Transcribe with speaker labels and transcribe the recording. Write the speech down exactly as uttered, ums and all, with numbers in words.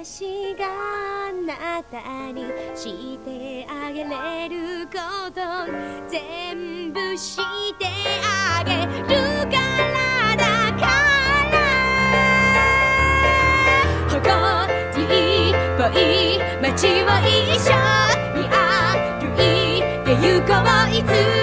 Speaker 1: 私があなたにしてあげれること全部してあげるからだから誇りっぽい街を一緒に歩いて行こういつ